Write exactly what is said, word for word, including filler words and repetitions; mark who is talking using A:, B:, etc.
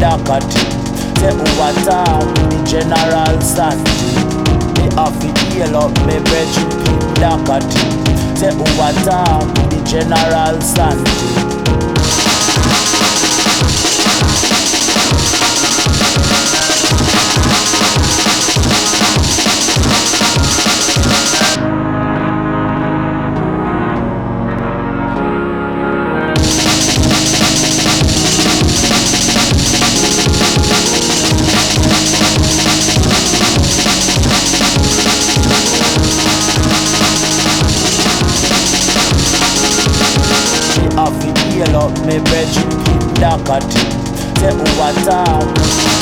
A: Dakati. Say who attack the General Santi. Me have to heal up me brethren in Dakati. Say who attack the General Santi. Me have to heal up me brethren in Dakati. Say who attack